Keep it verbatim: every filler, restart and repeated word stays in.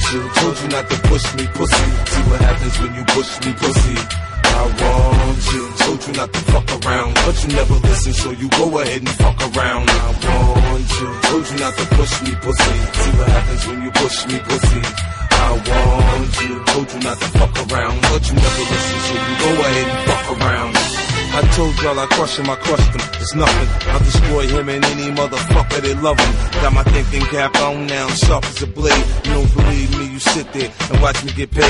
you. Told you not to push me, pussy. See what happens when you push me, pussy. I want you. Told you not to fuck around, but you never listen, so you go ahead and fuck around. I want you. Told you not to push me, pussy. See what happens when you push me, pussy. I want you. Told you not to fuck around, but you never listen, so you go ahead and fuck around. I told y'all I crush him, I crushed him, it's nothing. I'll destroy him and any motherfucker that love him. Got my thinking cap on now, sharp as a blade. You don't believe me, you sit there and watch me get paid.